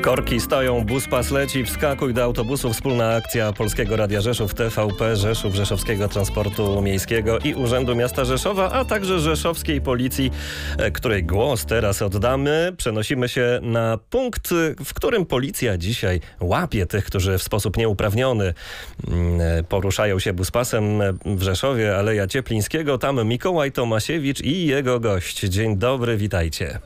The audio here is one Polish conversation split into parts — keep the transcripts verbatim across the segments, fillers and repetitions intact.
Korki stoją, bus pas leci, wskakuj do autobusu. Wspólna akcja Polskiego Radia Rzeszów, T V P Rzeszów, Rzeszowskiego Transportu Miejskiego i Urzędu Miasta Rzeszowa, a także rzeszowskiej policji, której głos teraz oddamy. Przenosimy się na punkt, w którym policja dzisiaj łapie tych, którzy w sposób nieuprawniony poruszają się buspasem w Rzeszowie, Aleja Cieplińskiego. Tam Mikołaj Tomasiewicz i jego gość. Dzień dobry, witajcie.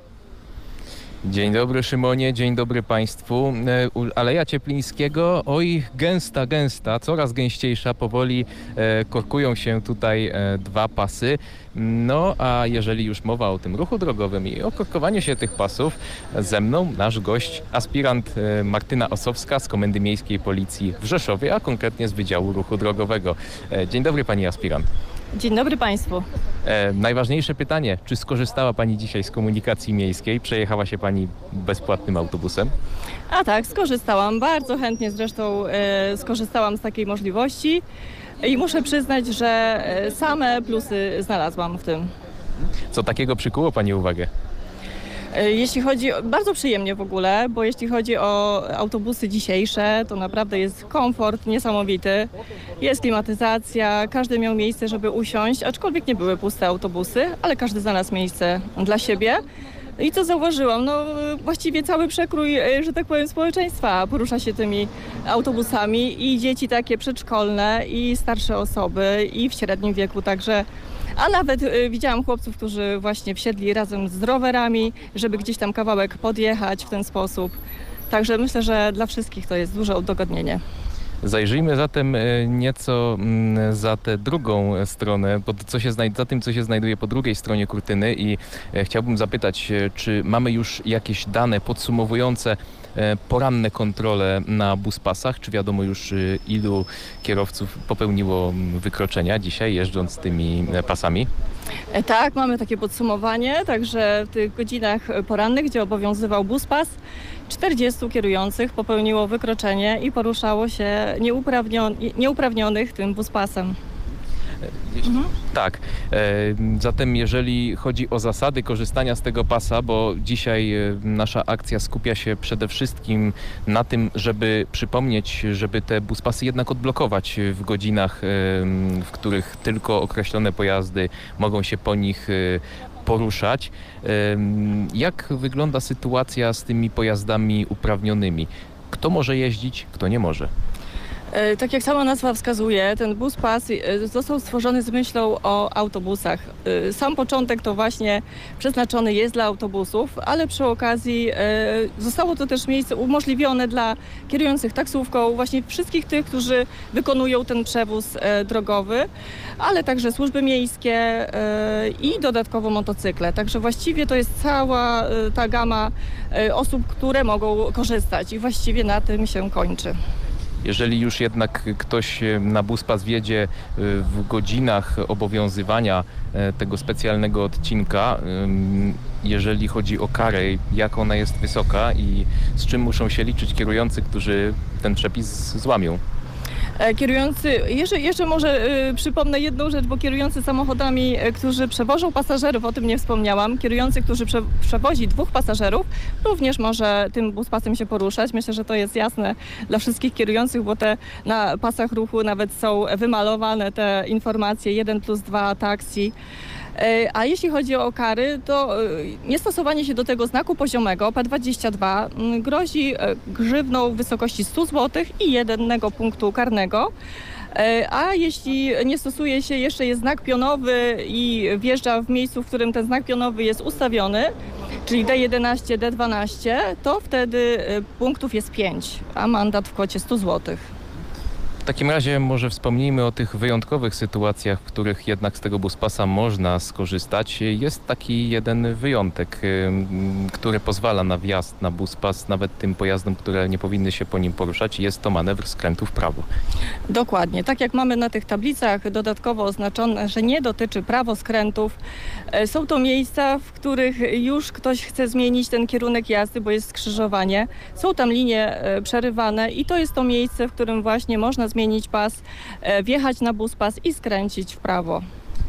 Dzień dobry, Szymonie, dzień dobry Państwu. Aleja Cieplińskiego, oj, gęsta, gęsta, coraz gęściejsza, powoli e, korkują się tutaj e, dwa pasy. No a jeżeli już mowa o tym ruchu drogowym i o korkowaniu się tych pasów, ze mną nasz gość, aspirant e, Martyna Osowska z Komendy Miejskiej Policji w Rzeszowie, a konkretnie z Wydziału Ruchu Drogowego. E, dzień dobry Pani aspirant. Dzień dobry Państwu. E, najważniejsze pytanie, czy skorzystała Pani dzisiaj z komunikacji miejskiej? Przejechała się Pani bezpłatnym autobusem? A tak, skorzystałam. Bardzo chętnie zresztą e, skorzystałam z takiej możliwości i muszę przyznać, że e, same plusy znalazłam w tym. Co takiego przykuło Pani uwagę? Jeśli chodzi, bardzo przyjemnie w ogóle, bo jeśli chodzi o autobusy dzisiejsze, to naprawdę jest komfort niesamowity. Jest klimatyzacja, każdy miał miejsce, żeby usiąść, aczkolwiek nie były puste autobusy, ale każdy znalazł miejsce dla siebie. I co zauważyłam? No właściwie cały przekrój, że tak powiem, społeczeństwa porusza się tymi autobusami i dzieci takie przedszkolne, i starsze osoby, i w średnim wieku, także. A nawet y, widziałam chłopców, którzy właśnie wsiedli razem z rowerami, żeby gdzieś tam kawałek podjechać w ten sposób. Także myślę, że dla wszystkich to jest duże udogodnienie. Zajrzyjmy zatem nieco za tę drugą stronę, co się znaj- za tym, co się znajduje po drugiej stronie kurtyny i chciałbym zapytać, czy mamy już jakieś dane podsumowujące poranne kontrole na buspasach? Czy wiadomo już, ilu kierowców popełniło wykroczenia dzisiaj, jeżdżąc tymi pasami? Tak, mamy takie podsumowanie, także w tych godzinach porannych, gdzie obowiązywał buspas, czterdziestu kierujących popełniło wykroczenie i poruszało się nieuprawnion- nieuprawnionych tym buspasem. Mhm. Tak. E, zatem jeżeli chodzi o zasady korzystania z tego pasa, bo dzisiaj e, nasza akcja skupia się przede wszystkim na tym, żeby przypomnieć, żeby te buspasy jednak odblokować w godzinach, e, w których tylko określone pojazdy mogą się po nich e, poruszać. E, jak wygląda sytuacja z tymi pojazdami uprawnionymi? Kto może jeździć, kto nie może? Tak jak sama nazwa wskazuje, ten buspas został stworzony z myślą o autobusach. Sam początek to właśnie przeznaczony jest dla autobusów, ale przy okazji zostało to też miejsce umożliwione dla kierujących taksówką, właśnie wszystkich tych, którzy wykonują ten przewóz drogowy, ale także służby miejskie i dodatkowo motocykle. Także właściwie to jest cała ta gama osób, które mogą korzystać i właściwie na tym się kończy. Jeżeli już jednak ktoś na buspas wjedzie w godzinach obowiązywania tego specjalnego odcinka, jeżeli chodzi o karę, jak ona jest wysoka i z czym muszą się liczyć kierujący, którzy ten przepis złamią? Kierujący, jeszcze, jeszcze może y, przypomnę jedną rzecz, bo kierujący samochodami, y, którzy przewożą pasażerów, o tym nie wspomniałam, kierujący, którzy prze, przewozi dwóch pasażerów, również może tym buspasem się poruszać. Myślę, że to jest jasne dla wszystkich kierujących, bo te na pasach ruchu nawet są wymalowane te informacje jeden plus dwa taksi. A jeśli chodzi o kary, to niestosowanie się do tego znaku poziomego P dwadzieścia dwa grozi grzywną w wysokości stu złotych i jednego punktu karnego. A jeśli nie stosuje się, jeszcze jest znak pionowy i wjeżdża w miejscu, w którym ten znak pionowy jest ustawiony, czyli D jedenaście, D dwanaście, to wtedy punktów jest pięć, a mandat w kwocie stu złotych. W takim razie może wspomnijmy o tych wyjątkowych sytuacjach, w których jednak z tego buspasa można skorzystać. Jest taki jeden wyjątek, który pozwala na wjazd na buspas nawet tym pojazdom, które nie powinny się po nim poruszać. Jest to manewr skrętu w prawo. Dokładnie. Tak jak mamy na tych tablicach dodatkowo oznaczone, że nie dotyczy prawoskrętów. Są to miejsca, w których już ktoś chce zmienić ten kierunek jazdy, bo jest skrzyżowanie. Są tam linie przerywane i to jest to miejsce, w którym właśnie można zmienić pas, wjechać na buspas i skręcić w prawo.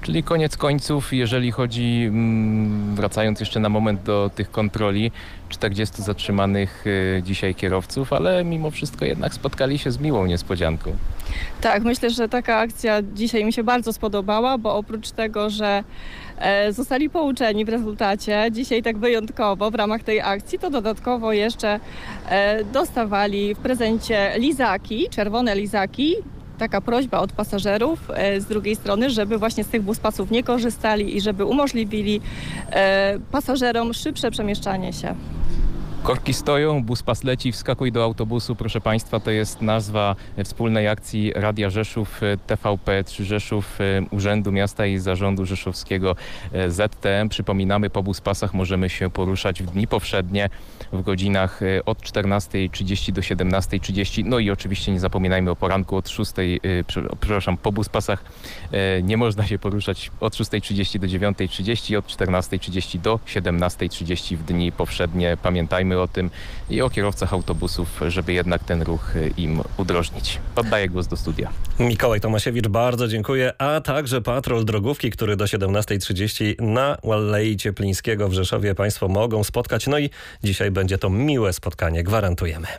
Czyli koniec końców, jeżeli chodzi, wracając jeszcze na moment do tych kontroli, czterdziestu zatrzymanych dzisiaj kierowców, ale mimo wszystko jednak spotkali się z miłą niespodzianką. Tak, myślę, że taka akcja dzisiaj mi się bardzo spodobała, bo oprócz tego, że e, zostali pouczeni w rezultacie, dzisiaj tak wyjątkowo w ramach tej akcji, to dodatkowo jeszcze e, dostawali w prezencie lizaki, czerwone lizaki. Taka prośba od pasażerów e, z drugiej strony, żeby właśnie z tych buspasów nie korzystali i żeby umożliwili e, pasażerom szybsze przemieszczanie się. Korki stoją, buspas leci, wskakuj do autobusu. Proszę Państwa, to jest nazwa wspólnej akcji Radia Rzeszów, T V P trzy Rzeszów, Urzędu Miasta i Zarządu Rzeszowskiego Z T M. Przypominamy, po buspasach możemy się poruszać w dni powszednie w godzinach od czternastej trzydzieści do siedemnastej trzydzieści. No i oczywiście nie zapominajmy o poranku od szóstej, przepraszam, po buspasach nie można się poruszać od szóstej trzydzieści do dziewiątej trzydzieści, od czternastej trzydzieści do siedemnastej trzydzieści w dni powszednie. Pamiętajmy o tym i o kierowcach autobusów, żeby jednak ten ruch im udrożnić. Oddaję głos do studia. Mikołaj Tomasiewicz, bardzo dziękuję, a także patrol drogówki, który do siedemnastej trzydzieści na Alei Cieplińskiego w Rzeszowie Państwo mogą spotkać. No i dzisiaj będzie to miłe spotkanie, gwarantujemy.